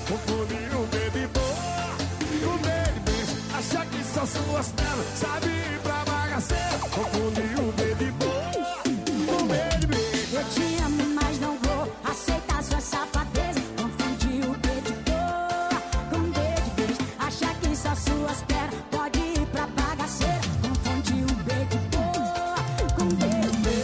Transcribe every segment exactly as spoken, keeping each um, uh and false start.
confundir o baby boa com baby. Acha que são suas pernas, sabe ir pra bagaceira. Confundir o baby boa com baby. Eu te amo, mas não vou aceitar sua safadeza. Confundir o baby boa com baby. Acha que são suas pernas, pode ir pra bagaceira. Confundir o baby boa com baby.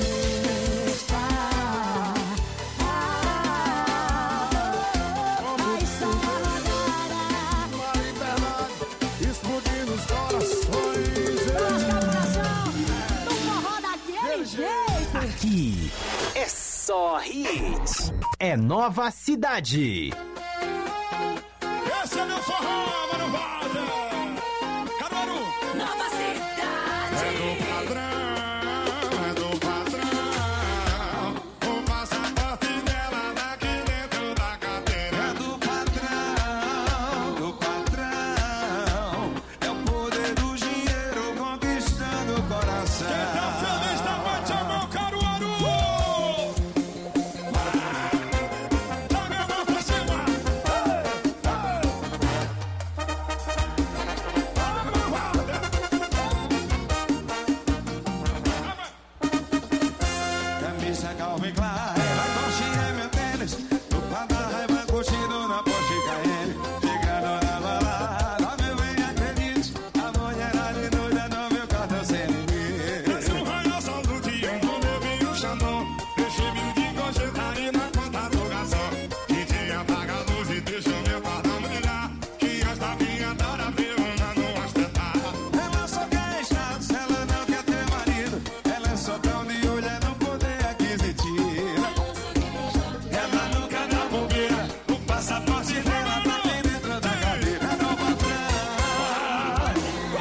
Aqui é só hits. É Nova Cidade. Esse é meu forró, mano, volta. Caruaru. Nova Cidade. É do padrão, é do patrão. O passaporte dela daqui dentro da carteira. É do patrão, do patrão. É o poder do dinheiro conquistando o coração. Quem tá feliz da noite é meu Caruaru. Joga a mão pra cima. Camisa Calvin Klein, Lacoste é meu tênis. No Padar vai curtindo na Porsche Cayenne. Chegando na balada, meu bem, acredite. A mulherada doida no meu cartão sem limite. Desce um raio ao som do dia, um bebê e um xandão. Regime de gorjeta e na conta do garçom. Que dia apaga a luz e deixa o meu cartão brilhar. Que as tapinhas adora ver uma no ostentar. Ela só quer status, ela não quer ter marido. Ela é só tão de olho, é no poder aquisitivo. Ela nunca dá bobeira. O passaporte dela tá aqui dentro da cadeira. É do patrão.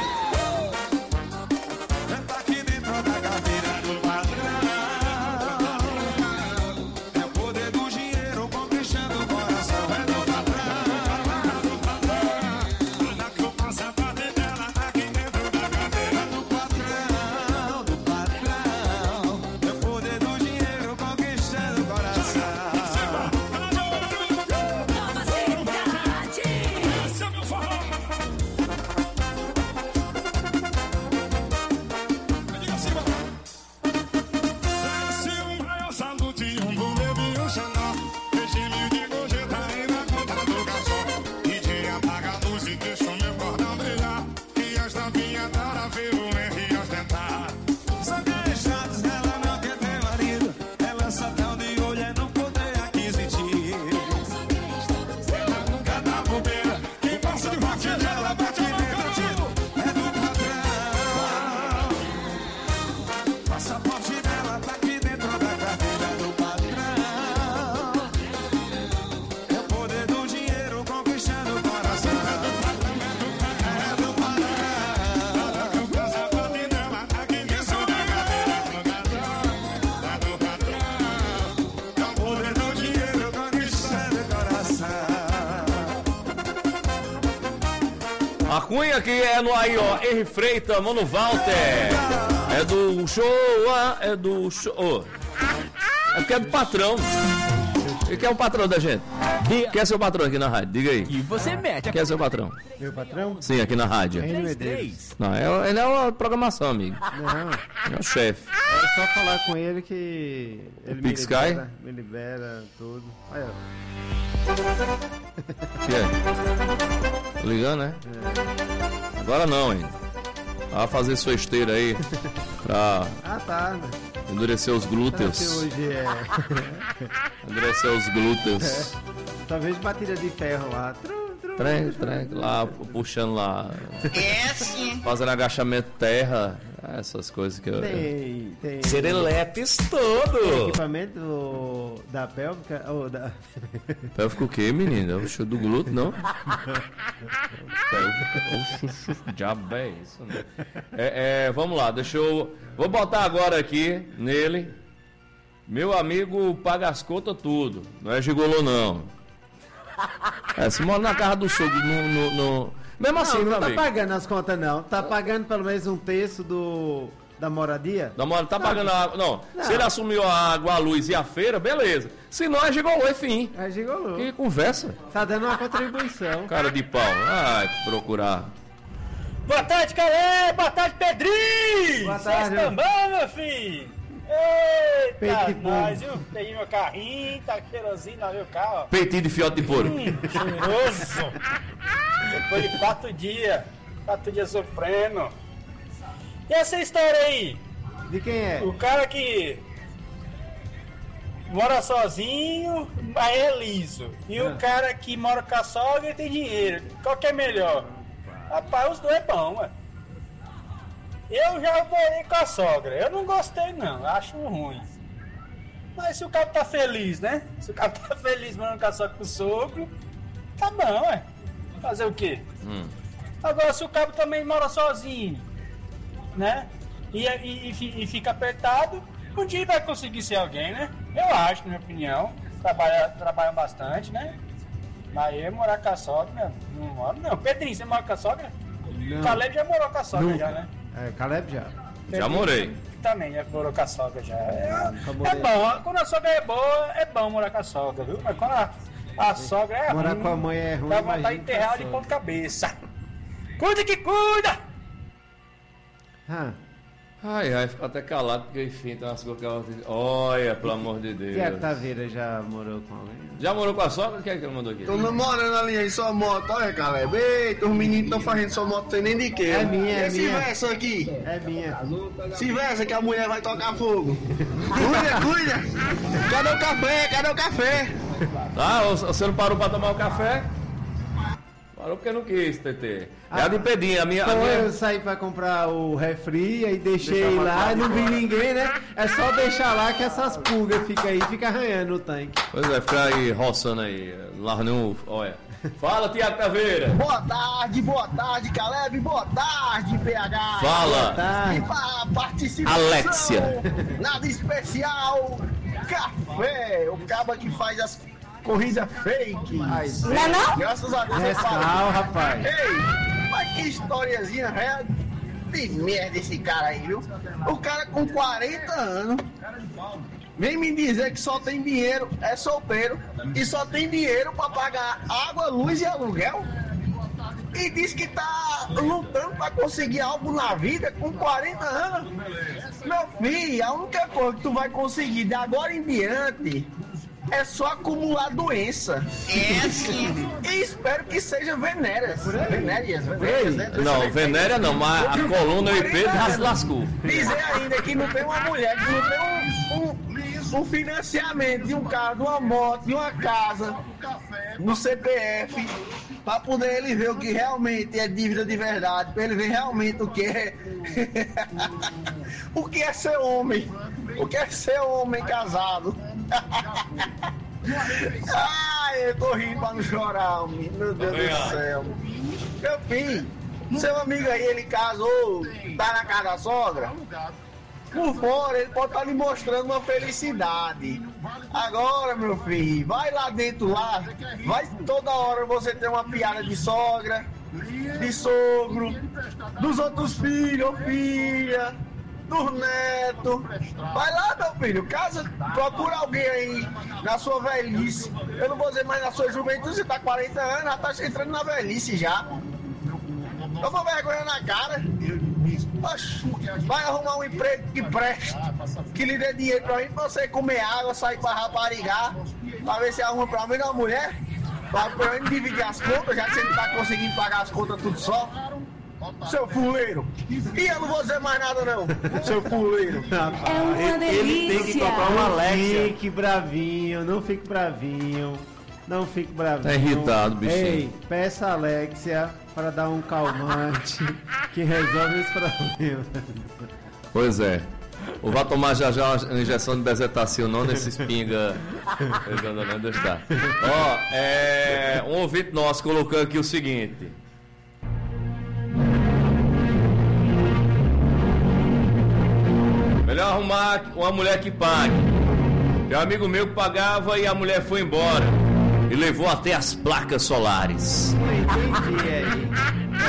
Tá aqui dentro da cadeira do patrão. É o poder do dinheiro conquistando o coração. É do Olha que o passaporte dela tá aqui dentro da cadeira. do patrão, do patrão. É o poder do dinheiro conquistando o coração. Nova Cidade. Esse é meu forró. Diga assim, mano. Desce um raio, salute, um bebê e um xandão. Regime de gorjeta e na conta do garçom. E dia apaga a luz e deixa o meu cordão brilhar. E as tampinhas adora ver o Henry ostentar. Só quer status, ela não quer ter marido. Ela só tão de olho, é no poder aquisitivo. Ela nunca dá bobeira. Quem passa de rock dela bate dentro. É do patrão. Passaporte dela tá aqui dentro da carteira do patrão. É o poder do dinheiro conquistando o coração. É do patrão. O passaporte dela tá aqui dentro da cadeira do patrão. É do patrão. É o poder do dinheiro conquistando o coração. A Cunha que é no aí, ó, Henry Freitas, Mano Walter. É do show, ah, é do show. Oh. É porque é do patrão. E quem é o patrão da gente? Quem é seu patrão aqui na rádio? Diga aí. E você mete a Quem é seu patrão? Meu patrão? Sim, aqui na rádio. Henry três, Medeiros. três. Não, é, ele é uma programação, amigo. Não, É o chefe. é só falar com ele que ele me Pix libera, me libera tudo. Aí, ó. Que é? Tô ligando, né? Agora não, hein? Vai fazer sua esteira aí pra Ah, tá. endurecer os Será que glúteos. hoje é. Endurecer os glúteos. Talvez bateria de ferro lá. Trum, trum. Trem, trem, lá, puxando lá. É sim. Fazendo agachamento terra. Essas coisas que eu. Tem, tem Serelepes tem todo. equipamento do- da pélvica. Ou da. Pélvico o quê, menino? É o show do glúteo, não? Pélvico. Diabo é isso, né? É, é, vamos lá, deixa eu. Vou botar agora aqui nele. Meu amigo paga as contas tudo. Não é gigolô, não. É, se mora na casa do sogro, no, no, no- mesmo assim, Não, meu não tá amigo. pagando as contas, não. Tá pagando pelo menos um terço do, Da moradia? Da moradia, tá pagando a água. Não. Não. Se ele assumiu a água, a luz e a feira, beleza. Se não, é gigolô, enfim. É gigolô. Que conversa. Tá dando uma contribuição. Cara de pau. Ai, procurar. Boa tarde, Calé! Boa tarde, Pedrinho! Boa tarde. Vocês também, meu filho? Eita, Peito de nós, viu? Peguei meu carrinho, tá cheirosinho lá, meu carro. Peitinho de fiote de porco. Hum, cheiroso! Depois de quatro dias, quatro dias sofrendo. E essa história aí? De quem é? O cara que mora sozinho, mas é liso. E Ah. o cara que mora com a sogra e tem dinheiro. Qual que é melhor? Rapaz, os dois é bom, ué. Eu já morei com a sogra. Eu não gostei, não. Acho ruim. Mas se o cara tá feliz, né? Se o cara tá feliz morando com a sogra com o sogro, tá bom, ué. Fazer o quê? Hum. Agora, se o cabo também mora sozinho, né? E, e, e fi- e fica apertado, um dia vai conseguir ser alguém, né? Eu acho, na minha opinião. Trabalha, trabalham bastante, né? Mas eu morar com a sogra, né? Não moro, não. Pedrinho, você mora com a sogra? Não. O Caleb já morou com a sogra, Nunca. já, né? É, Caleb já. Já Pedrinho morei. Também já morou com a sogra, já. É, nunca é morei. bom, quando a sogra é boa, é bom morar com a sogra, viu? Mas quando a, a sogra é Morar ruim, com a mãe é ruim, dá vontade de imagina com a enterrar de sogra. ponta cabeça. Cuida que cuida! Ah, Ai, ai, fica até calado, porque enfim, tem umas coisas que ela... Olha, pelo amor de Deus. Tiago Taveira já morou com alguém? Já morou com a sogra? O que é que ele mandou aqui? Tô namorando ali em sua moto, olha, Caleb. Eita, os meninos estão fazendo sua moto sem nem de quê. É minha, é Esse minha. verso aqui. É minha. Se versa que a mulher vai tocar fogo. Cuida, cuida. Cadê o café? Cadê o café? Ah, você não parou pra tomar o café? Parou porque não quis, T T. É a de Pedinho, a minha... A Então eu minha... saí pra comprar o refri e deixei Deixava lá, lá. não vi ninguém, né? É só deixar lá que essas pulgas ficam aí, fica arranhando o tanque. Pois é, fica aí roçando aí. Lá no... Olha. Fala, Tiago Taveira. Boa tarde, boa tarde, Caleb. Boa tarde, P H. Fala. Tá. E para participação, Alexia. nada especial, café. O caba que faz as corridas fake. Ai, Não é não? Graças a Deus. eu falo. Nescau, rapaz. Ei, mas que historiazinha real de merda esse cara aí, viu? O cara com quarenta anos vem me dizer que só tem dinheiro, é solteiro e só tem dinheiro pra pagar água, luz e aluguel. E diz que tá lutando pra conseguir algo na vida com quarenta anos. Meu filho, a única coisa que tu vai conseguir de agora em diante é só acumular doença. É sim. E espero que seja venéreas. Venéreas, venéreas, né? Não, venérea não, mas a coluna e o Pedro já se lascou. Dizer ainda que não tem uma mulher, que não tem um, um, um financiamento de um carro, de uma moto, de uma casa, no C P F, pra poder ele ver o que realmente é dívida de verdade, pra ele ver realmente o que é. O que é ser homem, o que é ser homem casado. Ai, eu tô rindo pra não chorar, homem. Meu Deus do céu. Meu filho, seu amigo aí, ele casou, tá na casa da sogra? Por fora, ele pode estar lhe mostrando uma felicidade. Agora, meu filho, vai lá dentro lá, vai toda hora você ter uma piada de sogra, de sogro, dos outros filhos ou filha, dos netos. Vai lá, meu filho, casa, procura alguém aí na sua velhice. Eu não vou dizer mais na sua juventude, você tá quarenta anos, já tá entrando na velhice já. Eu vou vergonha na cara. Oxe, vai arrumar um emprego que preste, que lhe dê dinheiro pra mim, pra você comer água, sair pra raparigar, pra ver se arruma pra mim uma mulher, pra pra mim dividir as contas, já que você não tá conseguindo pagar as contas tudo só. Seu fuleiro. E eu não vou dizer mais nada não, seu fuleiro. É uma delícia. Ele tem que comprar uma Alexia. Fique bravinho, não fique bravinho. Não fique bravinho. Tá irritado, bichinho. Ei, peça a Alexia para dar um calmante que resolve esse problema. Pois é. Ou vai tomar já já uma injeção de bezetacil não nesse espinga. Onde está. Ó, é, um ouvinte nosso colocou aqui o seguinte. Melhor arrumar uma mulher que pague. Tem um amigo meu que pagava e a mulher foi embora. E levou até as placas solares. Não entendi aí. É melhor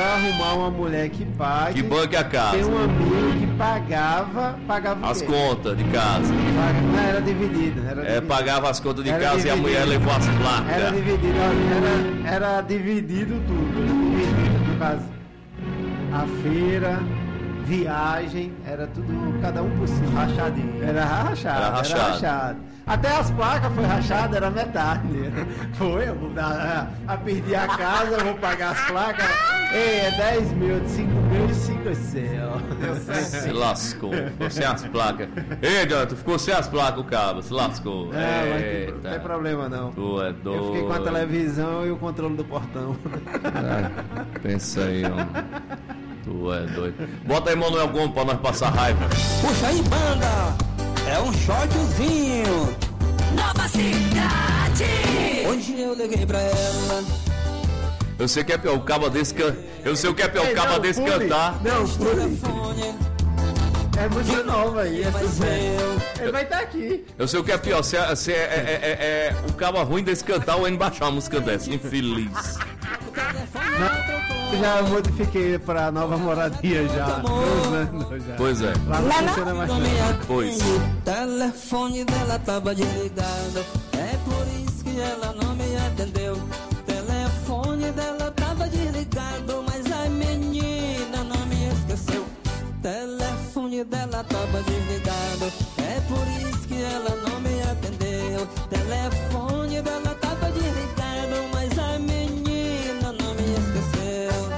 arrumar uma mulher que pague. Que banque a casa. Tem um amigo que pagava, pagava As o quê? contas de casa. Paga- Não, era dividido. Era É, dividido. pagava as contas de Era casa dividido. e a mulher levou as Era placas. dividido, era, era dividido tudo. Dividido, no caso. A feira, viagem, era tudo, cada um por si. Rachadinho. Era rachado, Era rachado. Até as placas foi rachado, era metade. Foi, eu vou dar, a, a perder a casa, eu vou pagar as placas. Ei, é dez mil, de cinco mil e cinco é seu. Se lascou. Ficou sem as placas. Ei, Jonathan, ficou sem as placas o cabo. Se lascou. Não, mas Eita. não tem problema não. Tu é doido. Eu fiquei com a televisão e o controle do portão. Ah, pensa aí, homem. Tu é doido. Bota aí Manuel Gomes pra nós passar raiva. Puxa aí, banda, é um shortzinho. Nova Cidade. Hoje eu liguei pra ela. Eu sei que é pior o cabo desse can... Eu sei o que é pior o Ei, cabo não, desse pule. cantar. Não, pule. Telefone, É música nova aí, é mas sucesso. eu. Ele vai estar aqui. Eu sei o que é pior. Se é, se é, é, é, é- é o cabo ruim desse cantar ou ele baixar uma música dessa. Infeliz. O telefone não trocou. Já modifiquei pra nova moradia já. Dois anos já. Pois é. Lá não funciona mais Não não. me atende. Pois. O telefone dela tava desligado. É por isso que ela não me atendeu. O telefone dela tava desligado, mas a menina não me esqueceu. O telefone dela tava desligado. É por isso que ela não me atendeu. O telefone dela tava desligado, mas a menina não me esqueceu.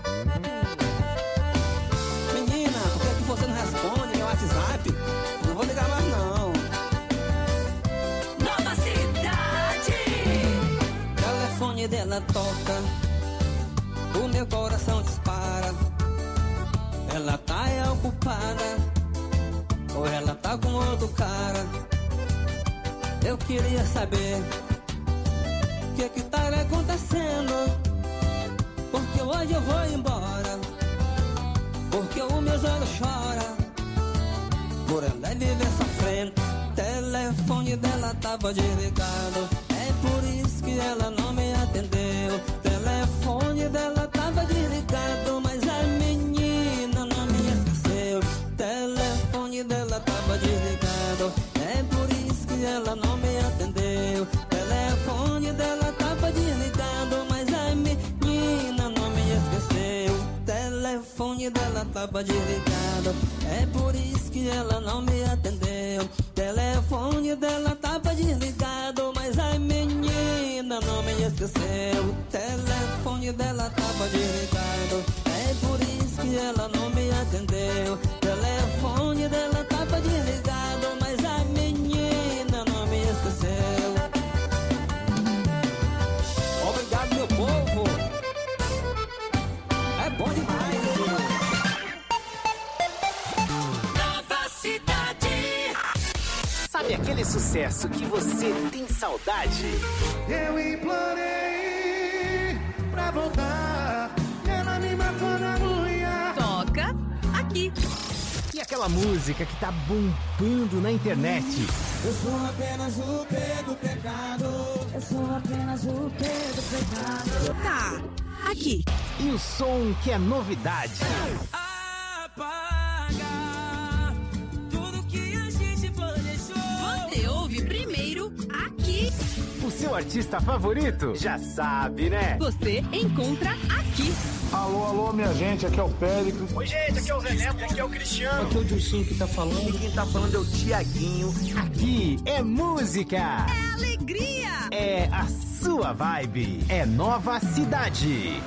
Menina, por que que você não responde meu WhatsApp? Não vou ligar mais não. Nova Cidade. O telefone dela toca, o meu coração dispara. Ela tá é ocupada, ou ela tá com outro cara. Eu queria saber o que que tá acontecendo, porque hoje eu vou embora, porque o meu olho chora por ela viver sofrendo. O telefone dela tava desligado, é por isso que ela não me atendeu. O telefone dela tava desligado, mas a menina não me esqueceu. O telefone dela tava desligado, é por isso que ela não me atendeu. O telefone dela tava desligado, mas a menina não me esqueceu. O telefone dela tava desligado, é por isso que ela não me atendeu. O telefone dela tava desligado, mas a menina não me esqueceu. O telefone dela tava desligado, é por isso que ela não me atendeu. O telefone dela tava desligado, mas a menina não me esqueceu. Obrigado, meu povo. É bom demais. Nova Cidade. Sabe aquele sucesso que você tem saudade? Eu implorei pra voltar, ela me matou na unha. Toca aqui. E aquela música que tá bombando na internet? Eu sou apenas o Pedro Pecado. Eu sou apenas o Pedro Pecado. Tá aqui. E o som que é novidade? Apaga tudo que a gente planejou. Você ouve primeiro aqui. O seu artista favorito? Já sabe, né? Você encontra aqui. Alô, alô, minha gente, aqui é o Péricles. Oi, gente, aqui é o Zé Neto, aqui é o Cristiano. Aqui é o Dilcinho que tá falando. E quem tá falando é o Tiaguinho. Aqui é música. É alegria. É a sua vibe. É Nova Cidade.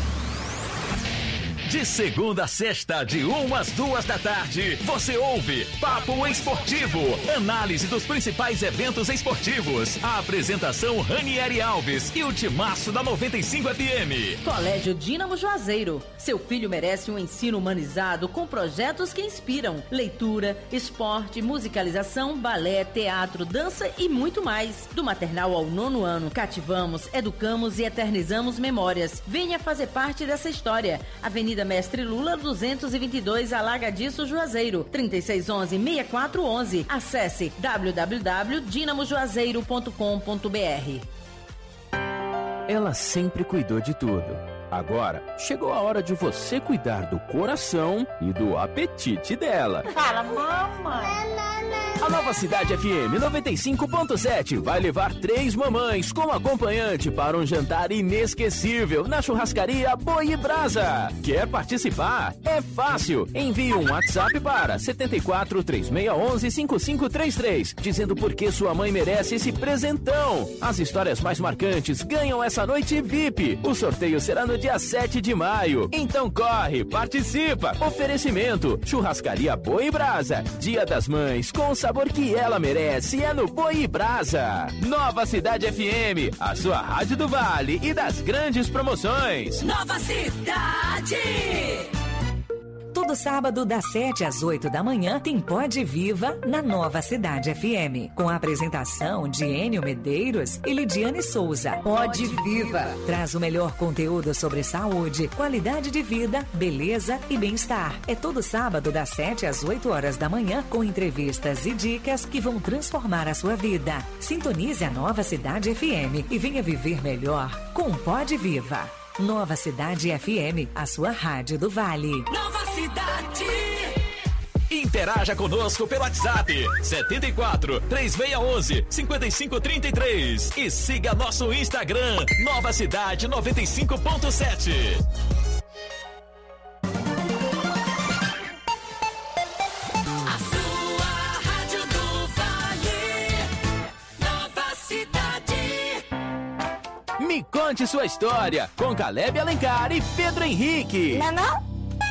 De segunda a sexta, de uma às duas da tarde, você ouve Papo Esportivo, análise dos principais eventos esportivos. A apresentação Ranieri Alves e o timaço da noventa e cinco F M. Colégio Dínamo Juazeiro. Seu filho merece um ensino humanizado com projetos que inspiram. Leitura, esporte, musicalização, balé, teatro, dança e muito mais. Do maternal ao nono ano, cativamos, educamos e eternizamos memórias. Venha fazer parte dessa história. Avenida Mestre Lula, duzentos e vinte e dois, Alagadiço, Juazeiro, trinta e seis onze, sessenta e quatro onze. Acesse w w w ponto dinamo juazeiro ponto com ponto b r. Ela sempre cuidou de tudo. Agora, chegou a hora de você cuidar do coração e do apetite dela. Fala, mamãe. A Nova Cidade F M noventa e cinco ponto sete vai levar três mamães como acompanhante para um jantar inesquecível na churrascaria Boi e Brasa. Quer participar? É fácil. Envie um WhatsApp para sete quatro três seis um um cinco cinco três três, dizendo por que sua mãe merece esse presentão. As histórias mais marcantes ganham essa noite V I P. O sorteio será no dia sete de maio. Então corre, participa. Oferecimento: Churrascaria Boi e Brasa. Dia das Mães com o sabor que ela merece é no Boi e Brasa. Nova Cidade F M, a sua rádio do Vale e das grandes promoções. Nova Cidade! Todo sábado, das sete às oito da manhã, tem Pode Viva na Nova Cidade F M. Com a apresentação de Enio Medeiros e Lidiane Souza. Pode Viva traz o melhor conteúdo sobre saúde, qualidade de vida, beleza e bem-estar. É todo sábado, das sete às oito horas da manhã, com entrevistas e dicas que vão transformar a sua vida. Sintonize a Nova Cidade F M e venha viver melhor com Pode Viva. Nova Cidade F M, a sua rádio do Vale. Nova Cidade! Interaja conosco pelo WhatsApp sete quatro três seis um um cinco cinco três três e siga nosso Instagram Nova Cidade noventa e cinco ponto sete. A sua rádio do Vale. Nova Cidade. Me conte sua história com Caleb Alencar e Pedro Henrique. Não, não?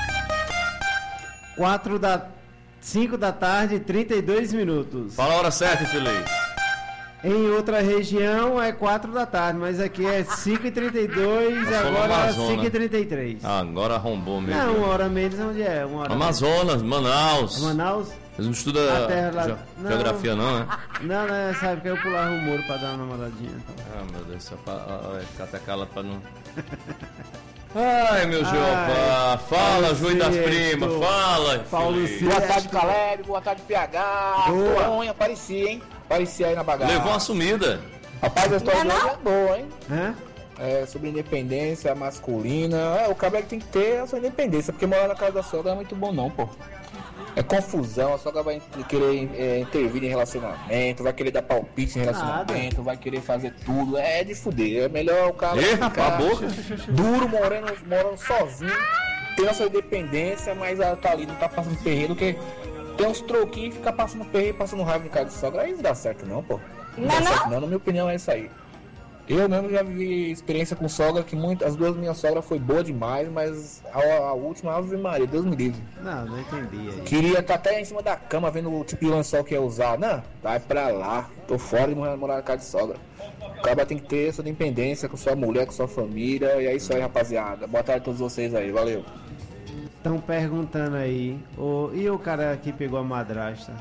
quatro da... cinco da tarde, trinta e dois minutos. Fala a hora certa, infeliz. Em outra região é quatro da tarde, mas aqui é cinco e trinta e dois, agora cinco e trinta e três. Ah, agora arrombou mesmo. Não, uma hora menos onde é? Uma hora Amazonas, menos. Manaus. Manaus? Eles não estudam lá... não. Geografia não, né? Não, não, sabe que eu pulava o muro pra dar uma namoradinha. Então. Ah, meu Deus, só pra... Olha, ficar até cala pra não... Ai, meu Jeová, fala, Juiz das Primas, fala. Paulo Boa tarde, Caleb, boa tarde, P H. Boa. Ruim, apareci, hein? Apareci aí na bagaça. Levou uma sumida. Rapaz, a história não, de hoje é boa, hein? É? É, sobre independência masculina. É, o cabelo tem que ter a sua independência, porque morar na casa da sogra não é muito bom não, pô. É confusão, a sogra vai querer é, intervir em relacionamento, vai querer dar palpite em relacionamento, Nada. vai querer fazer tudo. É de fuder, é melhor o cara Eita, ficar a boca. duro, morando, morando sozinho, ter a sua independência, mas ela tá ali, não tá passando perreiro, porque tem uns troquinhos e fica passando perreiro, passando raiva em casa de sogra. Aí não dá certo não, pô. Não, não dá certo não, na minha opinião é isso aí. Eu mesmo já vivi experiência com sogra, que muito, as duas minhas sogras foi boa demais, mas a, a última, Ave Maria, Deus me livre. Não, não entendi aí. Queria estar até em cima da cama vendo o tipo de lençol que ia usar. Não, vai pra lá, tô fora de morar na casa de sogra. O cara tem que ter sua independência com sua mulher, com sua família, e é isso aí, rapaziada. Boa tarde a todos vocês aí, valeu. Estão perguntando aí, oh, e o cara que pegou a madrasta?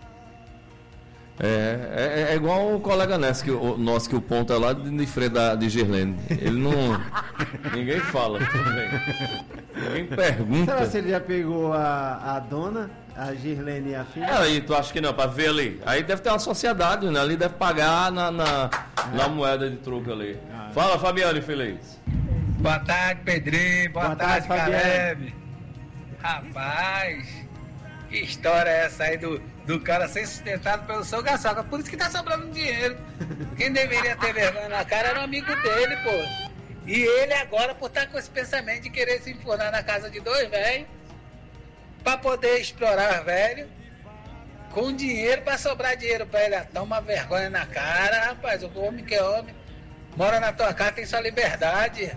É, é, é igual o colega Ness, que, o, nosso, que o ponto é lá de, de frente da, de Girlene. Ele não... Ninguém fala também. Ninguém pergunta. Será se ele já pegou a, a dona, a Girlene e a filha? Aí, tu acha que não, pra ver ali? Aí deve ter uma sociedade, né? Ali deve pagar na, na, na é. moeda de truque ali. Ah, Fala, Fabiano Infeliz. Boa tarde, Pedrinho. Boa, Boa tarde, tarde Caleb. Rapaz, que história é essa aí do... do cara ser sustentado pelo seu gaçoca, por isso que tá sobrando dinheiro. Quem deveria ter vergonha na cara era o amigo dele, pô. E ele agora, por estar com esse pensamento de querer se enfurnar na casa de dois velhos, pra poder explorar velho, com dinheiro pra sobrar dinheiro pra ele. Toma vergonha na cara, rapaz, o homem que é homem, mora na tua casa, tem sua liberdade.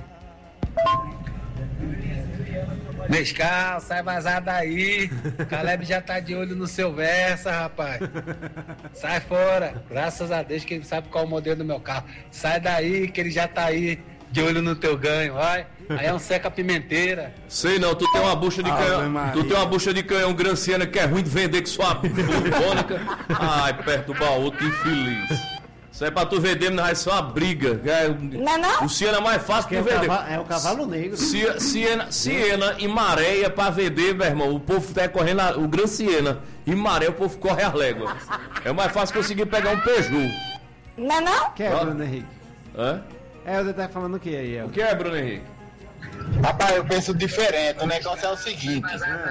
Nescau, sai vazado daí. Caleb já tá de olho no seu Versa, rapaz. Sai fora. Graças a Deus que ele sabe qual é o modelo do meu carro. Sai daí que ele já tá aí de olho no teu ganho, vai. Aí é um seca-pimenteira. Sei não, tu tem uma bucha de ah, canhão. Tu tem uma bucha de canhão granciana que é ruim de vender com sua bônica. Ai, perto do baú, que infeliz. Isso aí pra tu vender, mas vai ser uma briga. É, não, não? O Siena é mais fácil que é vender. Cavalo, é o cavalo negro. Siena, Siena e Maréia pra vender, meu irmão. O povo tá correndo, o Gran Siena e Maréia, o povo corre as léguas. É mais fácil conseguir pegar um Peugeot. Não, não? O que é, Bruno Henrique? Hã? É, você tá falando o que aí? O que é, Bruno Henrique? Rapaz, eu penso diferente. O negócio é o seguinte.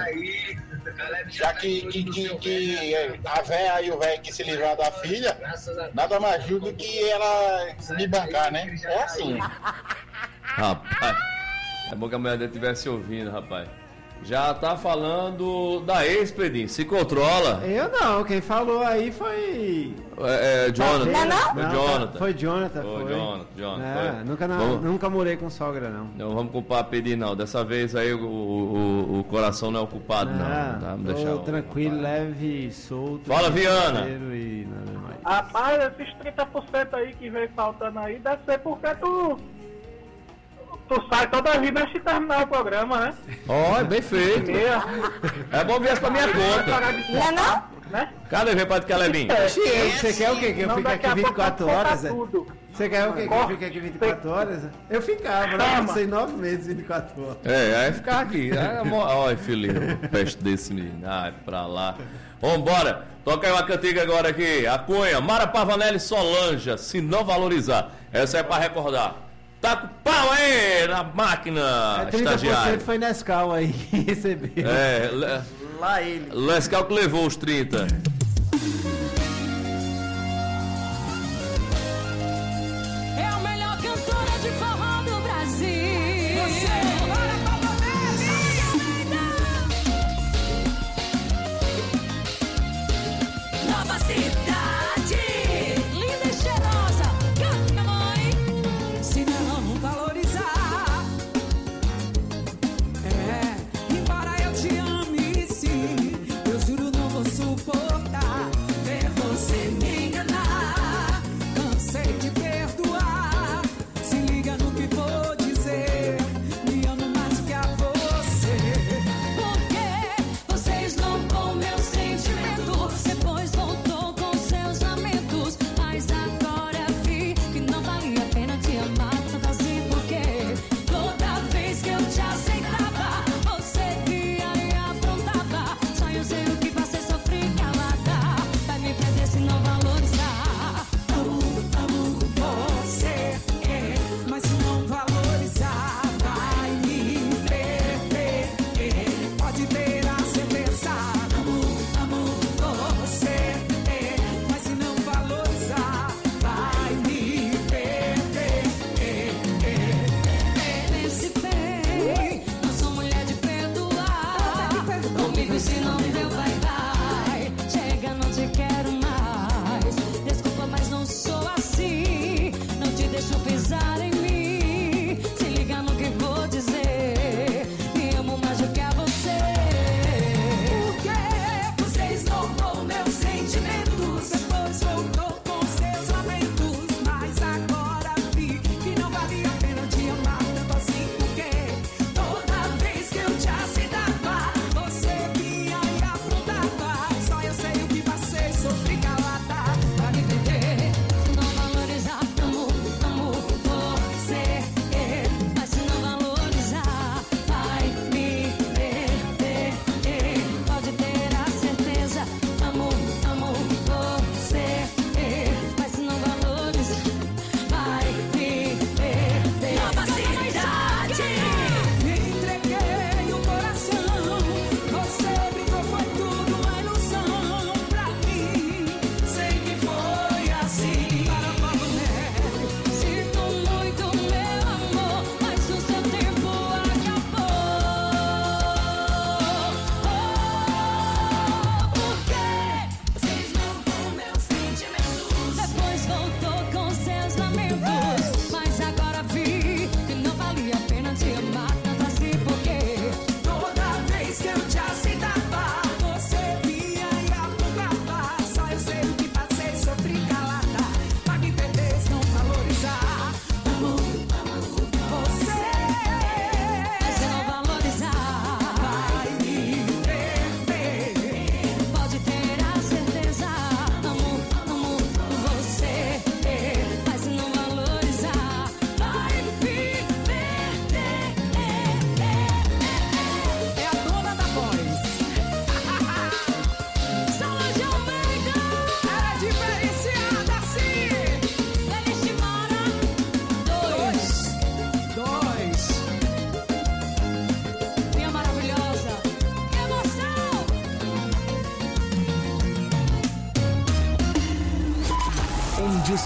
Já que, que, que, que a véia e o velho que se livrar da filha, nada mais justo do que ela me bancar, né? É assim. Rapaz, é bom que a mulher dele estivesse ouvindo, rapaz. Já tá falando da ex, Pedrinho. Se controla. Eu não, quem falou aí foi... É, é Jonathan. Não, não? Foi Não, Jonathan. Foi Jonathan, Foi foi. Jonathan, Jonathan. É, foi. nunca, não, Vamos- nunca morei com sogra, não. Não vamos culpar a Pedrinho, não. Dessa vez aí o, o, o- o coração não é o culpado, não. Ah, Tá? Vamos tô deixar o- tranquilo, leve, solto. Fala, Viana. E nada mais. Rapaz, esses trinta por cento aí que vem faltando aí deve ser porque tu. Tu sai toda a vida antes de terminar o programa, né? Ó, é bem feito. Meia. É bom vir pra minha conta. Não é não? Né? Cadê vem para de Calebinho? Chico, você quer o quê? Que eu Não, fique daqui aqui a vinte e quatro pouco horas? conta é? tudo. Você quer o quê? Que eu fique aqui vinte e quatro horas? Eu ficava, né? Toma. Passei nove meses vinte e quatro horas. É, aí ficar aqui. É, mo- Olha, filho, peste desse menino. Ai, pra lá. Vambora. Toca aí uma cantiga agora aqui. A Cunha, Mara Pavanelli Solanja, se não valorizar. Essa é pra recordar. Tá com pau aí na máquina, É, trinta por cento estagiário. foi Nescau aí que recebeu. É, le- Lá ele. Lescal que levou os trinta. É a melhor cantora de forró do Brasil. Você, Nova Cidade, linda e cheirosa. Canta, mãe. Se não valorizar, é, embora eu te ame, sim, eu juro não vou suportar.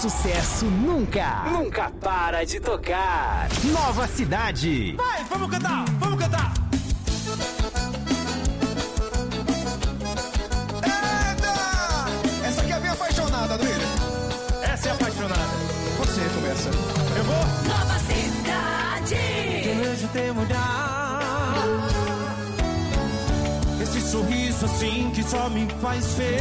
sucesso nunca, nunca para de tocar. Nova Cidade. Vai, vamos cantar, vamos cantar. Eita! Essa aqui é bem apaixonada, Duílio. Essa é apaixonada. Você começa. Eu vou. Nova Cidade. Desejo ter mudar esse sorriso assim que só me faz feliz.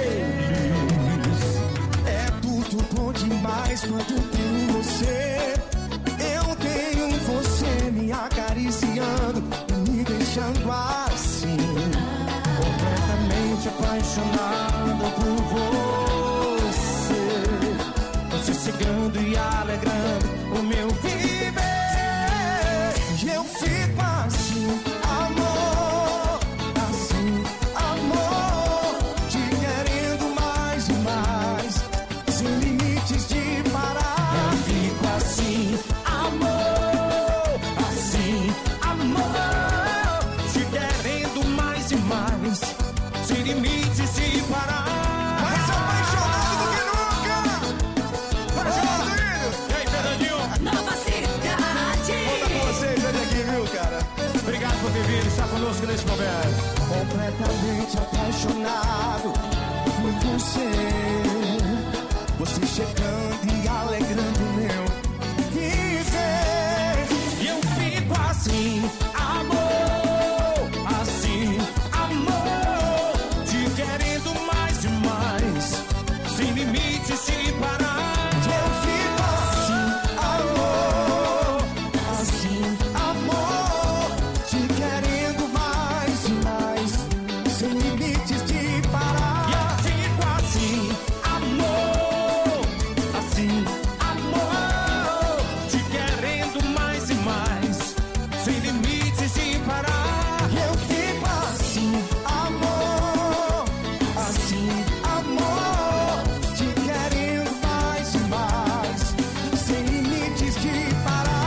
É tudo bom demais quando tenho você. Eu tenho você me acariciando, me deixando assim, completamente apaixonado por você. Você chegando e alegrando o meu viver. E eu fico assim, amor, assim, amor, te querendo mais e mais, sem limites de parar. Eu fico assim, amor, assim, amor, te querendo mais e mais, sem limites de parar. Mais apaixonado do que nunca. Apaixonado, filho. E aí, Fernandinho? Nova Cidade. Conta com vocês hoje aqui, viu, cara? Obrigado por ter vindo e estar conosco nesse momento. Completamente apaixonado por você. Você chegando e alegrando meu viver. E eu fico assim, amor, assim, amor, te querendo mais e mais, sem limites de parar. Eu fico assim, amor, assim, amor, te querendo mais e mais, sem limites de parar. E eu fico assim, amor, assim, amor, te querendo mais e mais, sem limites de parar. E eu fico assim, amor, assim, amor, te querendo mais e mais, sem limites de parar.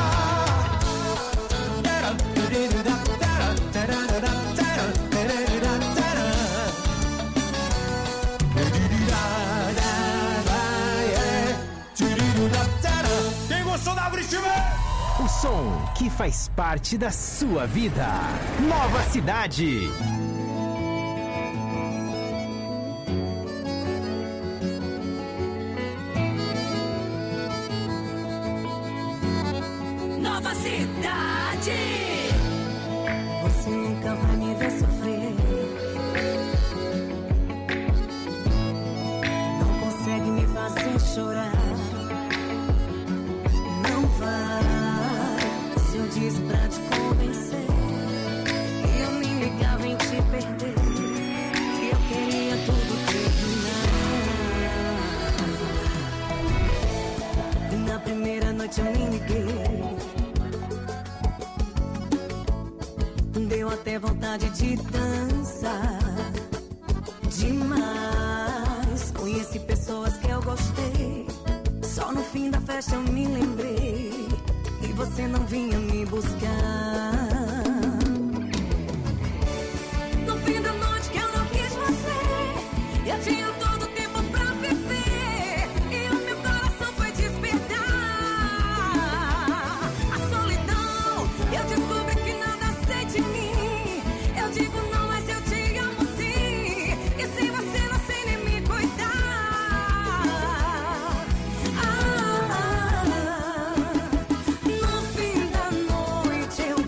Quem gostou da Britney? O som que faz parte da sua vida. Nova Cidade. Nova Cidade. Você nunca vai me ver sofrer. Não consegue me fazer chorar. Não vai. Se eu disse pra te convencer que eu nem ligava em te perder, que eu queria tudo terminar. E na primeira noite eu nem liguei. Deu até vontade de dançar demais. Conheci pessoas que eu gostei. Só no fim da festa eu me lembrei que você não vinha me buscar. No fim da noite que eu não quis você, eu tinha todo o tempo pra viver, e o meu coração foi despertar. A solidão, eu descobri que nada sei de mim. Eu digo não, mas eu te amo sim. E sem você não sei nem me cuidar. Ah, ah, ah. No fim da noite eu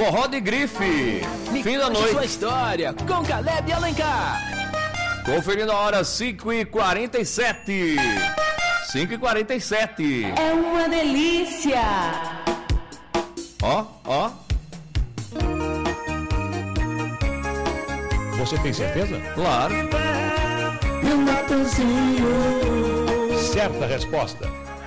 Forró de Grife. Me Fim da conte noite. sua história com Caleb e Alencar. Conferindo a hora cinco e quarenta e sete. cinco e quarenta e sete. É uma delícia. Ó, ó. Você tem certeza? Claro. Meu Natanzinho. Certa resposta.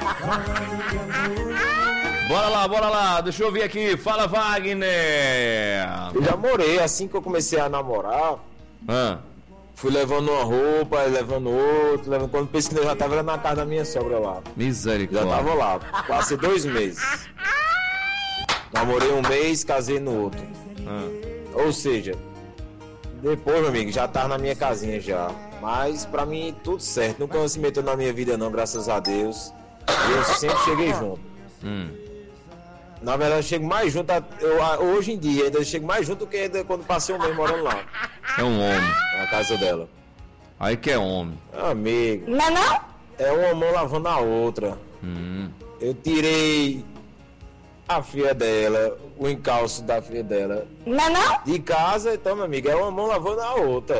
Bora lá, bora lá. Deixa eu ver aqui. Fala, Wagner. Eu já morei, assim que eu comecei a namorar. Ah. Fui levando uma roupa, levando outra, levando... quando pesquisei, eu já tava na casa da minha sogra lá. Misericórdia. Já tava lá, passei dois meses. Namorei um mês, casei no outro. Ah. Ou seja, depois, meu amigo, já tava na minha casinha já. Mas pra mim, tudo certo. Nunca se meteu na minha vida não, graças a Deus. Eu sempre cheguei junto. Hum. Na verdade, eu chego mais junto, eu, hoje em dia, ainda chego mais junto do que quando passei um mês morando lá. É um homem. Na casa dela. Aí que é homem. Amigo. Não, não? É uma mão lavando a outra. Hum. Eu tirei a filha dela, o encalço da filha dela. Não, não? De casa, então, meu amigo, é uma mão lavando a outra.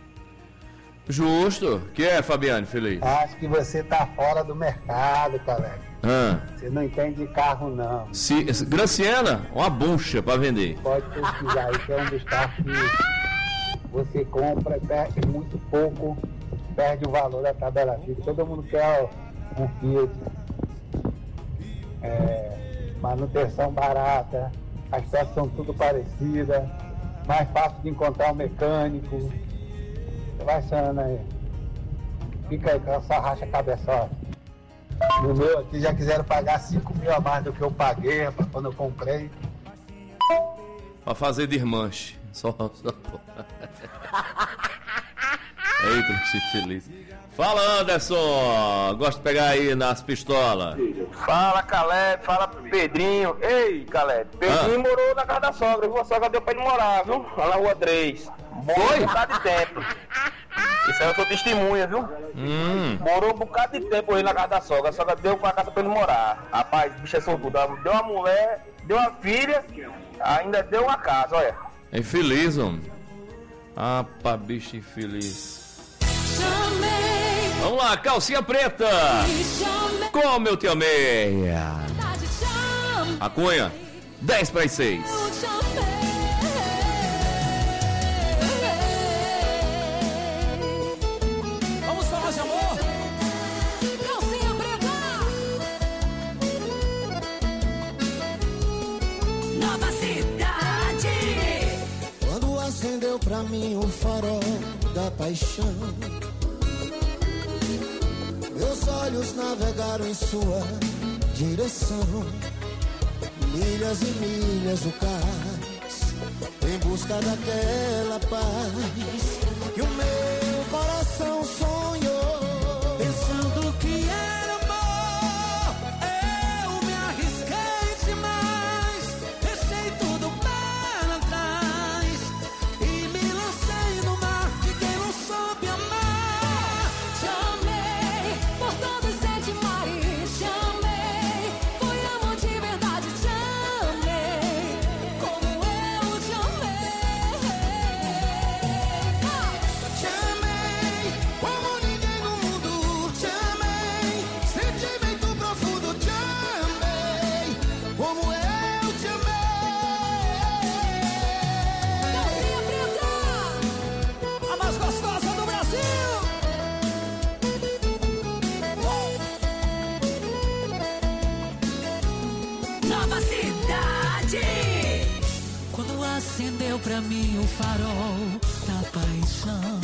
Justo. Que é, Fabiane, feliz? Acho que você tá fora do mercado, colega. Ah. Você não entende de carro, não. Se, Graciana, uma bucha pra vender. Pode pesquisar aí, que é um dos carros que você compra e perde muito pouco, perde o valor da tabela fixa. Todo mundo quer ó, um Fiat, é, manutenção barata, as peças são tudo parecidas, mais fácil de encontrar um mecânico. Você vai achando aí. Fica aí com essa racha cabeçosa. No meu aqui já quiseram pagar cinco mil a mais do que eu paguei, rapaz, quando eu comprei. Pra fazer desmanche. Só, só. Eita, que feliz. Fala, Anderson. Gosta de pegar aí nas pistolas. Fala, Caleb. Fala, Pedrinho. Ei, Caleb. Pedrinho Ah. morou na casa da sogra, viu? A sogra deu pra ele morar, viu? Lá na rua três. Foi? Um bocado de tempo. Isso aí eu sou testemunha, viu? Hum. Morou um bocado de tempo aí na casa da sogra. A sogra deu pra casa pra ele morar. Rapaz, bicho é sortudo. Deu uma mulher, deu uma filha, ainda deu uma casa, olha. É infeliz, homem. Ah, pá, bicho infeliz. Vamos lá, calcinha preta. Como eu te amei. A Cunha, dez para as seis. Vamos falar de amor. Calcinha preta. Nova cidade. Quando acendeu pra mim o farol da paixão, meus olhos navegaram em sua direção, milhas e milhas do cais, em busca daquela paz que o meu coração sonhou, pensando que era amor. Eu me arrisquei demais, deixei tudo para trás e me lancei no mar de quem não soube amar. Te amei por todos os sete mares. Te amei, foi amor de verdade. Te amei, como eu te amei. Te amei como ninguém no mundo. Te amei, sentimento profundo. Te amei como eu te Calcinha preta, a mais gostosa do Brasil. Nova cidade. Quando acendeu pra mim o farol da paixão,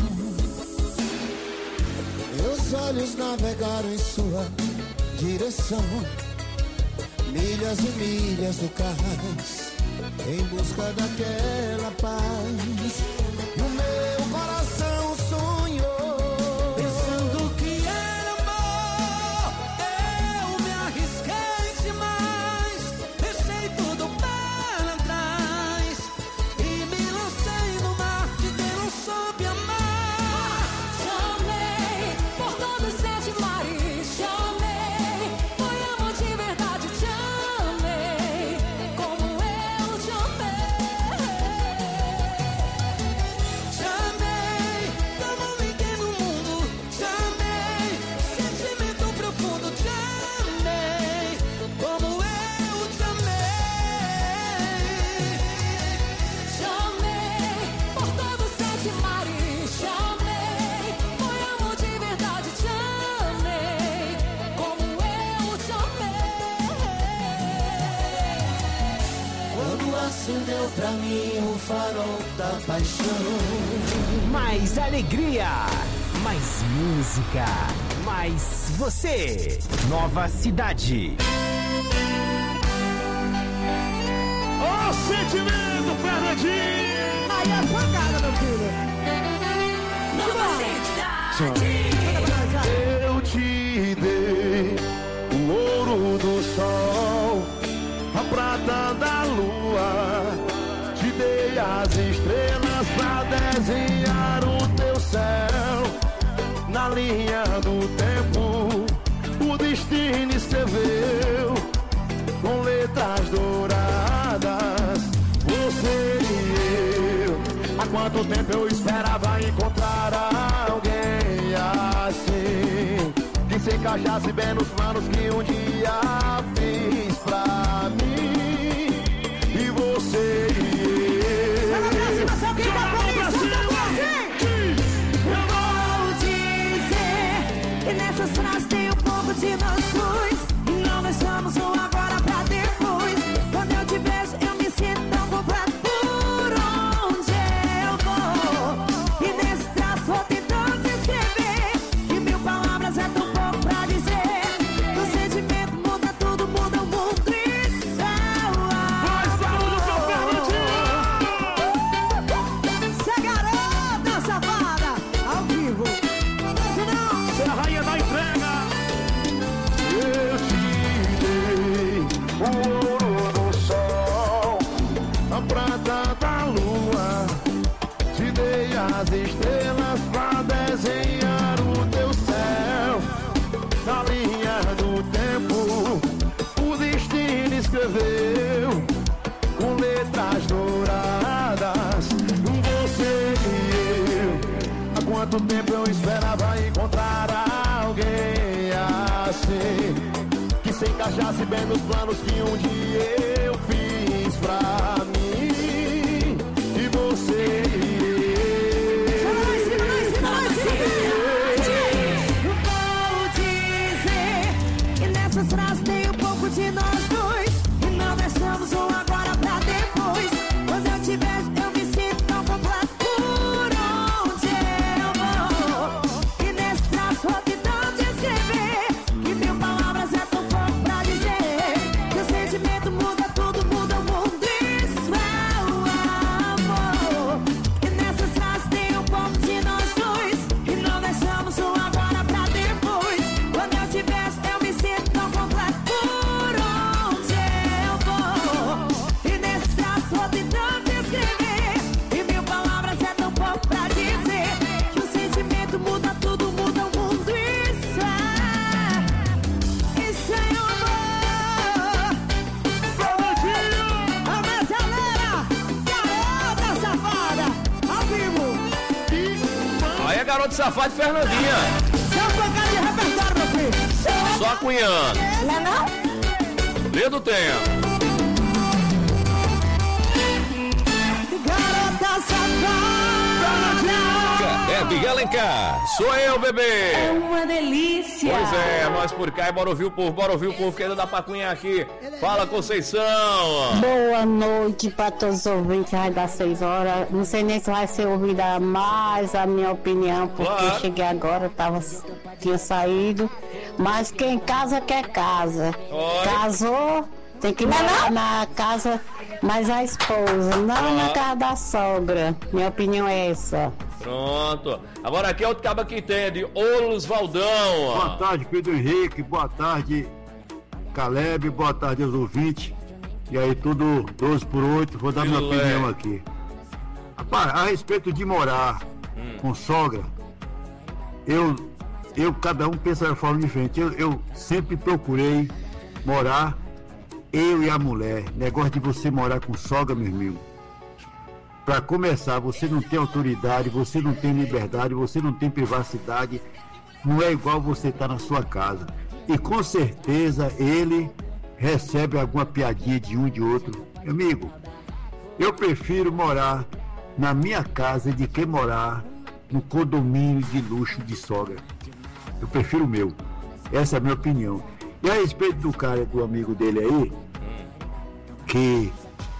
meus olhos navegaram em sua direção, milhas e milhas do cais, em busca daquela paz. E o meu coração sonhou, pensando que era amor. Eu me arrisquei demais, deixei tudo para trás e me lancei no mar de quem não soube amar. Te amei por todos os sete mares. Te amei, foi amor de verdade. Te amei, como eu te amei. tanta paixão. Mais alegria, mais música, mais você. Nova Cidade. Ô sentimento, Fernandinho! Aí é pancada, meu filho. Nova Cidade. Eu te dei o ouro do sol, a prata da lua, te dei as estrelas pra desenhar o teu céu. Na linha do tempo, o destino escreveu com letras douradas, você e eu. Há quanto tempo eu esperava encontrar alguém assim, que se encaixasse bem nos planos que um dia fiz pra mim. E você e eu. Eu vou dizer que nessas frases tem um pouco de nós dois, e não deixamos um agora pra depois. Quando eu te vejo eu me sinto tão completo por onde eu vou. E nesse traço vou tentando te escrever, e mil palavras é tão pouco pra dizer. O sentimento muda tudo, muda o mundo e Faz barulho pro Fernandinho! Cê garota safada, ao vivo. Você é a rainha da entrega. Eu te dei o ouro do sol, a prata da lua, te dei as estrelas pra desenhar o teu céu. Na linha do tempo, o destino escreveu com letras douradas, você e eu. Há quanto tempo eu esperava encontrar alguém assim, que se encaixasse bem nos planos que um dia eu fiz pra mim. E você e eu. Vou dizer que nessas frases tem um pouco de nós dois, e não deixamos um agora pra depois. Quando eu te vejo eu me sinto tão completo por onde eu vou. E nesse traço vou tentando te escrever, que mil palavras é tão pouco pra dizer. Que o sentimento muda tudo, muda o mundo, isso é o amor. E nessas frases tem um pouco de nós dois, e não deixamos um agora pra depois. Quando eu te vejo eu me sinto tão completo por onde eu vou. E nesse traço vou tentando te escrever, e mil palavras é tão pouco pra dizer. Que o sentimento muda tudo, muda o mundo, isso é, isso é amor. A metaleira, garota safada, ao vivo. Aí é garoto safado de Fernandinha. Seu pancada de repertório, meu filho. Só cunhando. Não é não? Lê do tempo. Garota safada. Caleb Alencar, sou eu, bebê. É uma delícia. Pois é, nós por cá e bora ouvir o povo, bora ouvir o povo que ainda dá pra cunhar aqui. Fala, Conceição. Boa noite para todos os ouvintes, vai dar seis horas. Não sei nem se vai ser ouvida mais a minha opinião, porque Claro. eu cheguei agora, tava, tinha saído. Mas quem casa quer casa. Oi. Casou, tem que morar na casa, mas a esposa, não na casa da sogra. Minha opinião é essa. Pronto. Agora aqui é outro cabo que tem, é de Oulos Valdão. Boa tarde, Pedro Henrique. Boa tarde, Caleb. Boa tarde aos ouvintes. E aí, tudo doze por oito. Vou dar minha Filé. opinião aqui. Rapaz, a respeito de morar Hum. com sogra, eu, eu, cada um pensa de forma diferente. Eu, eu sempre procurei morar, eu e a mulher. Negócio de você morar com sogra, meu irmão. Para começar, você não tem autoridade, você não tem liberdade, você não tem privacidade, não é igual você estar na sua casa. E com certeza ele recebe alguma piadinha de um e de outro. Amigo, eu prefiro morar na minha casa de que morar no condomínio de luxo de sogra. Eu prefiro o meu. Essa é a minha opinião. E a respeito do cara, do amigo dele aí, que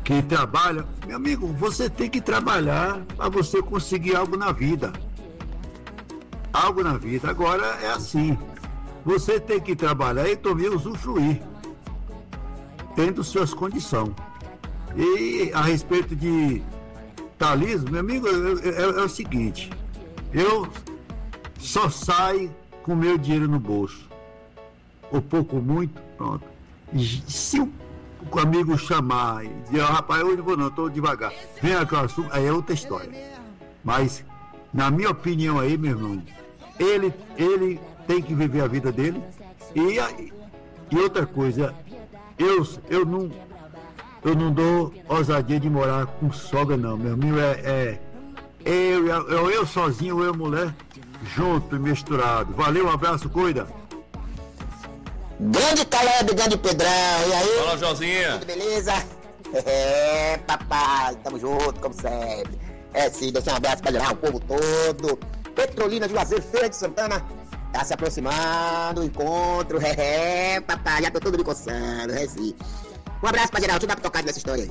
que trabalha, meu amigo, você tem que trabalhar para você conseguir algo na vida. Algo na vida. Agora é assim. Você tem que trabalhar e também usufruir, tendo suas condições. E a respeito de talismo, meu amigo, é, é, é o seguinte, eu só saio com meu dinheiro no bolso. Ou pouco, muito, pronto. E se o, o amigo chamar e dizer, oh, rapaz, eu não vou não, estou devagar, vem aqui o assunto, aí é outra história. Mas, na minha opinião aí, meu irmão, ele, ele tem que viver a vida dele. E, e outra coisa, eu, eu, não, eu não dou ousadia de morar com sogra, não. Meu amigo, é, é eu, eu, eu sozinho, eu e a mulher, junto e misturado. Valeu, um abraço, cuida. Grande Caleb, grande Pedrão, e aí? Fala, Josinha. Tudo beleza? É, papai, tamo junto, como sempre. É sim, deixa um abraço pra gerar o povo todo. Petrolina, Juazeiro, Feira de Santana, tá se aproximando, o encontro, é, é, papai, já tô todo me coçando, é sim. Um abraço pra geral, deixa eu dar pra tocar nessa história aí.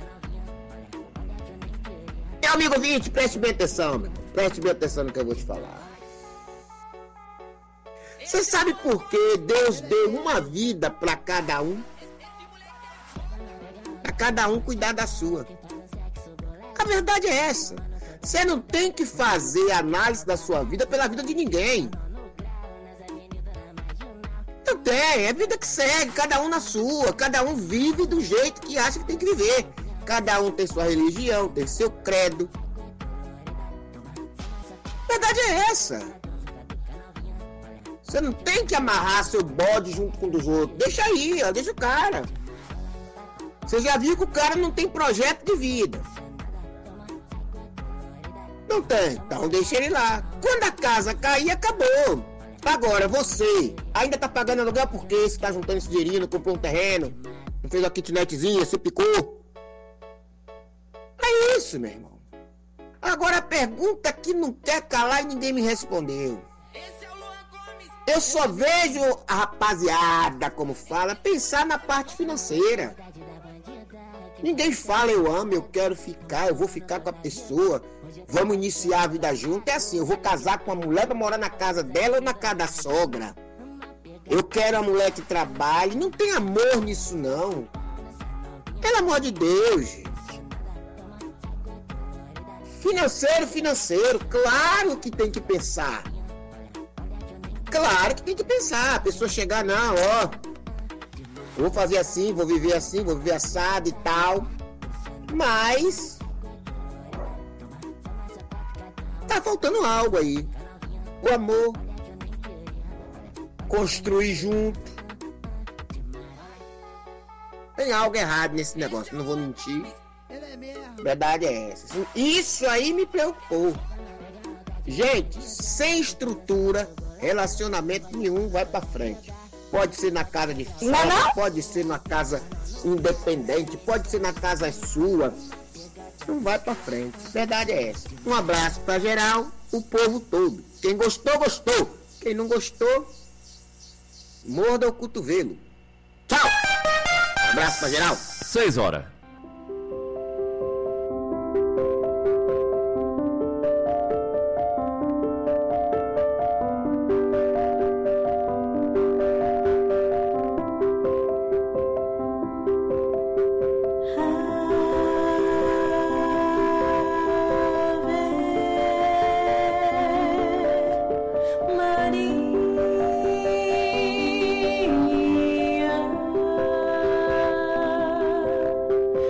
Meu amigo ouvinte, preste bem atenção, meu. Preste bem atenção no que eu vou te falar. Você sabe por que Deus deu uma vida para cada um? Para cada um cuidar da sua. A verdade é essa. Você não tem que fazer análise da sua vida pela vida de ninguém. Não tem, é vida que segue, cada um na sua. Cada um vive do jeito que acha que tem que viver. Cada um tem sua religião, tem seu credo. A verdade é essa. Você não tem que amarrar seu bode junto com o dos outros. Deixa aí, ó, deixa o cara. Você já viu que o cara não tem projeto de vida. Não tem, então deixa ele lá. Quando a casa cair, acabou. Agora, você ainda tá pagando aluguel por quê? Você tá juntando esse dinheirinho, comprou um terreno, não fez uma kitnetzinha, você picou. É isso, meu irmão. Agora a pergunta que não quer calar e ninguém me respondeu. Eu só vejo a rapaziada, como fala, pensar na parte financeira. Ninguém fala, eu amo, eu quero ficar, eu vou ficar com a pessoa, vamos iniciar a vida junto. É assim, eu vou casar com a mulher pra morar na casa dela ou na casa da sogra. Eu quero a mulher que trabalhe, não tem amor nisso não. Pelo amor de Deus, gente. Financeiro, financeiro, claro que tem que pensar. Claro que tem que pensar, a pessoa chegar, não, ó, vou fazer assim, vou viver assim, vou viver assado e tal, mas tá faltando algo aí, o amor, construir junto, tem algo errado nesse negócio, não vou mentir, a verdade é essa, isso aí me preocupou, gente, sem estrutura, relacionamento nenhum vai pra frente. Pode ser na casa de sogra, pode ser na casa independente, pode ser na casa sua. Não vai pra frente. Verdade é essa. Um abraço pra geral, o povo todo. Quem gostou, gostou. Quem não gostou, morda o cotovelo. Tchau! Um abraço pra geral. Seis horas. Maria,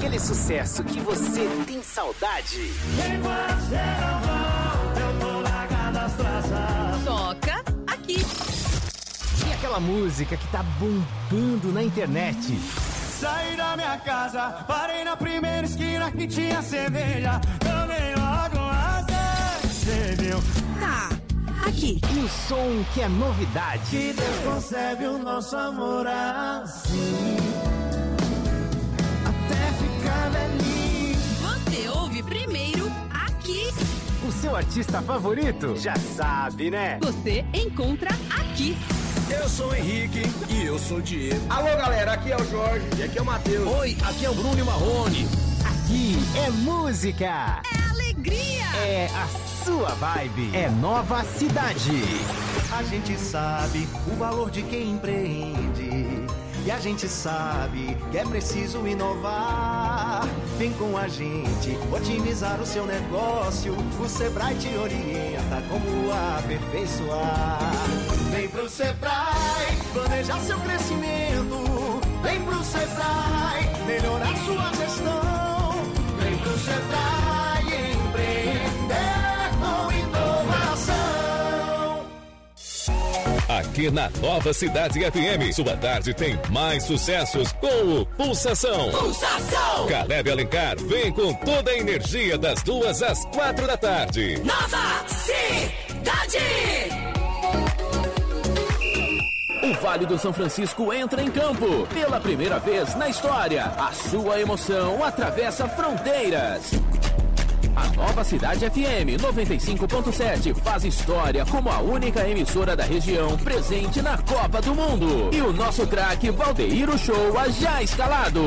aquele sucesso que você tem saudade. Toca aqui. E aquela música que tá bombando na internet. Saí da minha casa, parei na primeira esquina que tinha cerveja. Tomei logo uma cerveja. Tá, aqui. E o som que é novidade. Que Deus concebe o nosso amor assim, até ficar velhinho. Você ouve primeiro aqui. O seu artista favorito? Já sabe, né? Você encontra aqui. Eu sou o Henrique e eu sou o Diego. Alô, galera, aqui é o Jorge e aqui é o Matheus. Oi, aqui é o Bruno e o Marrone. Aqui é música. É alegria. É a sua vibe. É Nova Cidade. A gente sabe o valor de quem empreende. E a gente sabe que é preciso inovar. Vem com a gente otimizar o seu negócio. O Sebrae te orienta como aperfeiçoar. Vem pro Sebrae planejar seu crescimento. Vem pro Sebrae melhorar sua gestão. Vem pro Sebrae empreender com inovação. Aqui na Nova Cidade F M, sua tarde tem mais sucessos com o Pulsação. Pulsação! Caleb Alencar vem com toda a energia das duas às quatro da tarde. Nova Cidade! O Vale do São Francisco entra em campo. Pela primeira vez na história, a sua emoção atravessa fronteiras. A Nova Cidade F M noventa e cinco ponto sete faz história como a única emissora da região presente na Copa do Mundo. E o nosso craque Valdeir Uchoa já escalado.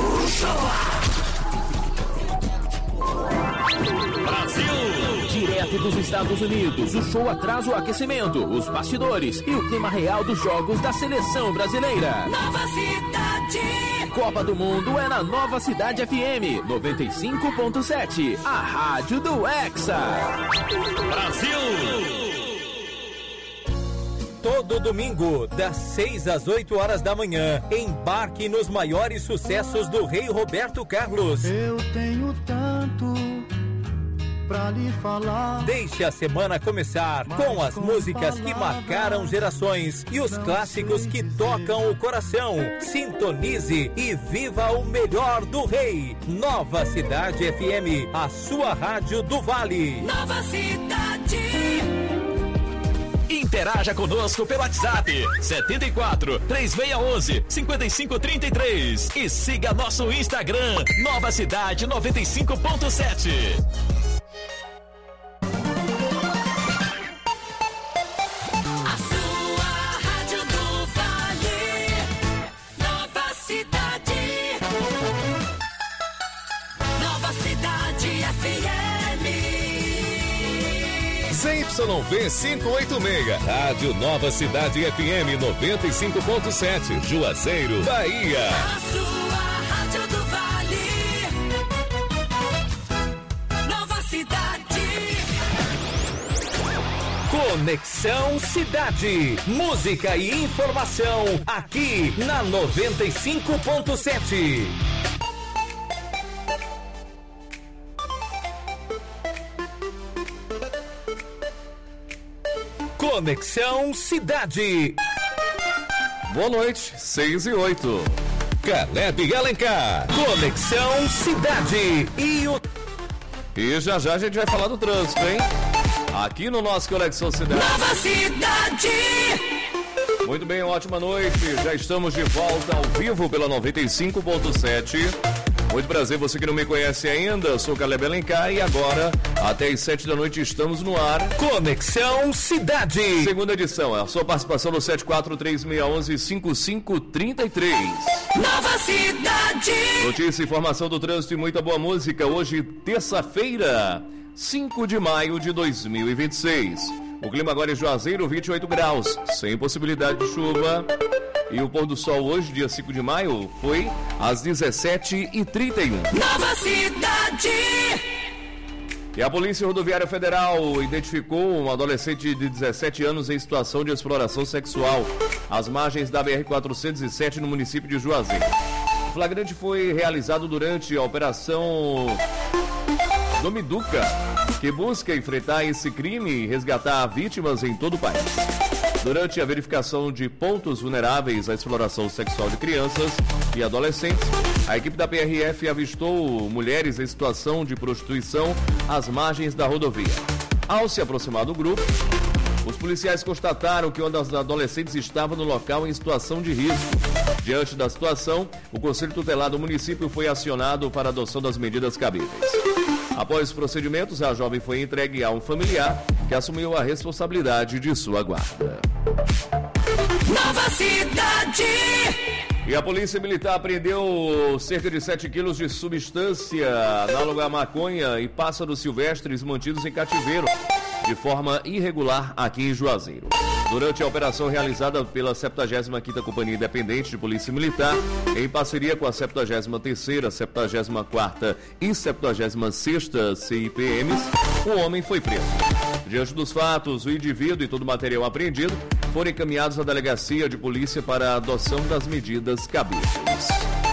Brasil! Direto dos Estados Unidos, o show traz o aquecimento, os bastidores e o clima real dos jogos da seleção brasileira. Nova Cidade! Copa do Mundo é na Nova Cidade F M noventa e cinco ponto sete, a rádio do Hexa. Brasil! Todo domingo, das seis às oito horas da manhã, embarque nos maiores sucessos do rei Roberto Carlos. Eu tenho tanto pra lhe falar. Deixe a semana começar com as músicas que marcaram gerações e os clássicos que tocam o coração. Sintonize e viva o melhor do rei. Nova Cidade F M, a sua rádio do Vale. Nova Cidade! Interaja conosco pelo WhatsApp setenta e quatro, três seis um um, cinco cinco três três e siga nosso Instagram Nova Cidade noventa e cinco ponto sete. A sua rádio do Vale. Nova Cidade. Nova Cidade F M. Z Y V quinhentos e oitenta e seis, Rádio Nova Cidade F M noventa e cinco ponto sete, Juazeiro, Bahia. A sua rádio do Vale. Nova Cidade. Conexão Cidade. Música e informação aqui na noventa e cinco ponto sete. Conexão Cidade. Boa noite, seis e oito. Caleb Alencar. Conexão Cidade. E o... E já já a gente vai falar do trânsito, hein? Aqui no nosso Conexão Cidade. Nova Cidade. Muito bem, ótima noite. Já estamos de volta ao vivo pela noventa e cinco ponto sete. Muito prazer, você que não me conhece ainda, eu sou o Caleb Alencar e agora, até as sete da noite, estamos no ar. Conexão Cidade. Segunda edição, é a sua participação no sete quatro três seis um um, cinco cinco três três. Nova Cidade. Notícia, informação do trânsito e muita boa música. Hoje, terça-feira, cinco de maio de dois mil e vinte e seis. O clima agora é Juazeiro, vinte e oito graus, sem possibilidade de chuva. E o pôr do sol hoje, dia cinco de maio, foi às dezessete e trinta e um. Nova Cidade. E a Polícia Rodoviária Federal identificou um adolescente de dezessete anos em situação de exploração sexual às margens da B R quatrocentos e sete no município de Juazeiro. flagrante foi realizado durante a Operação Domiduca, que busca enfrentar esse crime e resgatar vítimas em todo o país. Durante a verificação de pontos vulneráveis à exploração sexual de crianças e adolescentes, a equipe da P R F avistou mulheres em situação de prostituição às margens da rodovia. Ao se aproximar do grupo, os policiais constataram que uma das adolescentes estava no local em situação de risco. Diante da situação, o Conselho Tutelar do município foi acionado para a adoção das medidas cabíveis. Após os procedimentos, a jovem foi entregue a um familiar que assumiu a responsabilidade de sua guarda. Nova Cidade. E a Polícia Militar apreendeu cerca de sete quilos de substância análoga à maconha e pássaros silvestres mantidos em cativeiro de forma irregular aqui em Juazeiro. Durante a operação realizada pela setenta e quinta Companhia Independente de Polícia Militar, em parceria com a setenta e terceira, setenta e quarta e setenta e sexta C I P Ms, o homem foi preso. Diante dos fatos, o indivíduo e todo o material apreendido foram encaminhados à delegacia de polícia para a adoção das medidas cabíveis.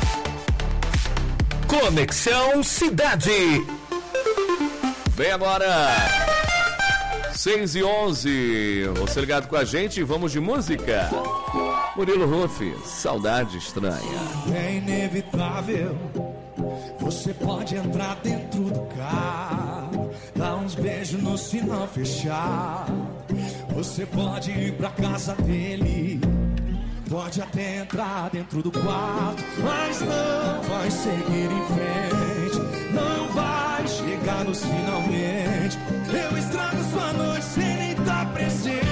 Conexão Cidade. Vem agora, seis e onze. Você ligado com a gente, vamos de música. Murilo Ruff, Saudade Estranha. É inevitável, você pode entrar dentro do carro, dar uns beijos no sinal fechar. Você pode ir pra casa dele, pode até entrar dentro do quarto, mas não vai seguir em frente, não vai chegar nos finalmente. Eu estrago sua noite sem nem estar presente.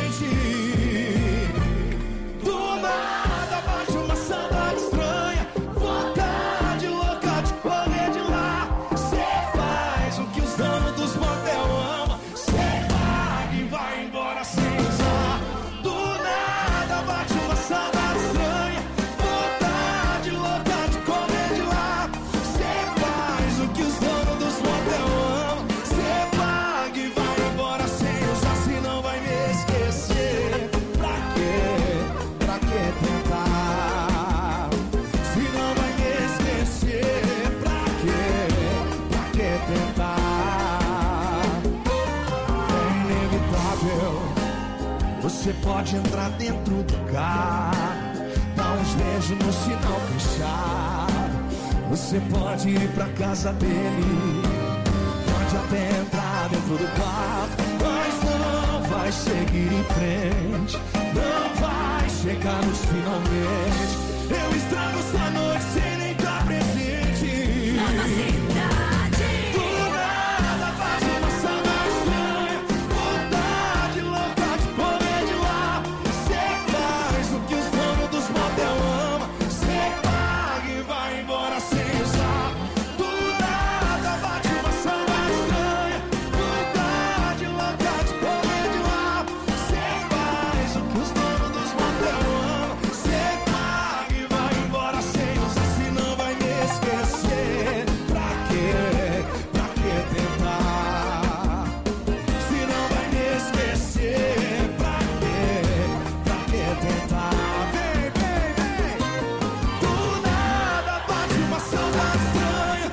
Do nada bate uma saudade estranha, vontade louca de correr de lá. Cê faz o que os donos dos motel amam, cê paga e vai embora sem usar. Do nada bate uma saudade estranha, vontade louca de correr de lá. Cê faz o que os donos dos motel amam, cê paga e vai embora sem usar, senão vai me esquecer. Pra quê? Pra que tentar? Se não vai me esquecer, pra quê? Pra que tentar? É inevitável, você pode entrar dentro do carro, dar uns beijos no sinal fechado. Você pode ir pra casa dele, pode até entrar dentro do quarto, mas não vai seguir em frente, não vai chegar nos finalmente. Eu estrago sua noite sem nem estar presente. Nova Cidade. Do nada faz uma saudade estranha, vontade louca de correr de lá. Cê faz o que os donos dos motel amam, cê paga e vai embora sem usar. Do nada bate uma saudade estranha, vontade louca de correr de lá. Cê faz o que os donos dos motel amam, cê paga e vai embora sem usar, senão vai me esquecer. Pra quê? Pra que tentar? Se não vai me esquecer, pra quê? Pra que tentar? Vem, vem, vem. Do nada bate uma saudade estranha,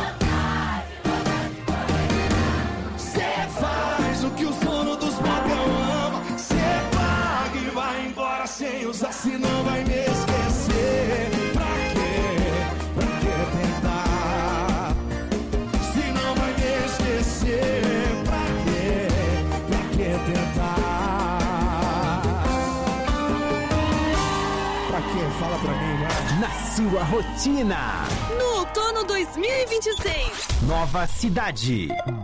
cê faz o que os donos dos motel amam, cê paga e vai embora sem usar, senão vai me esquecer. Pra quê? Pra que tentar? Se não vai me esquecer, pra quê? Pra que tentar? Pra quê? Fala pra mim, vai. Na sua rotina. No outono dois mil e vinte e seis. Nova Cidade.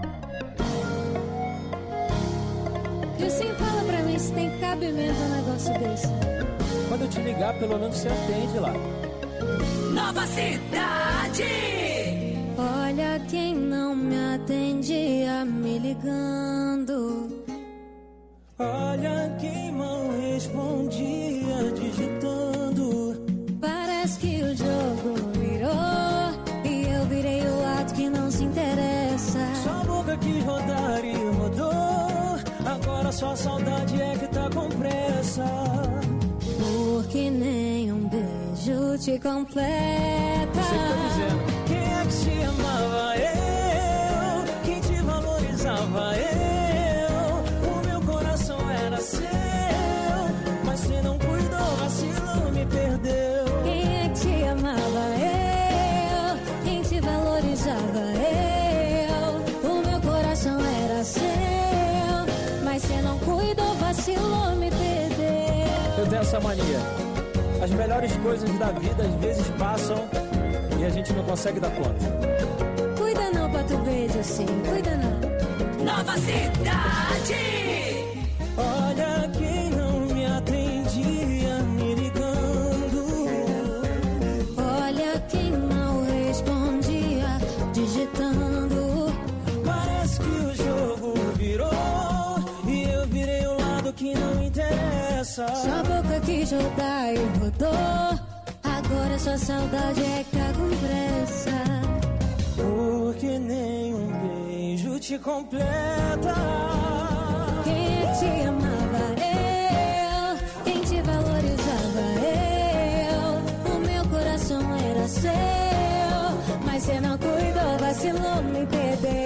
Jussim, fala pra mim se tem cabimento um negócio desse. Quando eu te ligar, pelo menos você atende lá. Nova Cidade. Olha quem não me atendia me ligando. Olha quem mal respondia digitando. Parece que o jogo virou e eu virei o lado que não se interessa. Sua boca quis rodar e rodou. Agora só saudade é que tá com pressa. Porque nem um beijo tudo te completa. Você que tá dizendo. Quem é que te amava? Eu. Quem te valorizava? Eu. O meu coração era seu, mas você não cuidou, vacilou, me perdeu. Quem é que te amava? Eu. Quem te valorizava? Eu. O meu coração era seu, mas você não cuidou, vacilou, me perdeu. Eu tenho essa mania. As melhores coisas da vida às vezes passam e a gente não consegue dar conta. Cuida não, Pato Verde, assim, cuida não. Nova Cidade. Olha quem não me atendia me ligando. Olha quem não respondia digitando. Parece que o jogo virou e eu virei o lado que não interessa. Sua boca quis jogar e rodou. Agora sua saudade é que tá com pressa. Porque nem um beijo te completa. Quem é que te amava? Eu. Quem te valorizava? Eu. O meu coração era seu, mas você não cuidou, vacilou, me perdeu.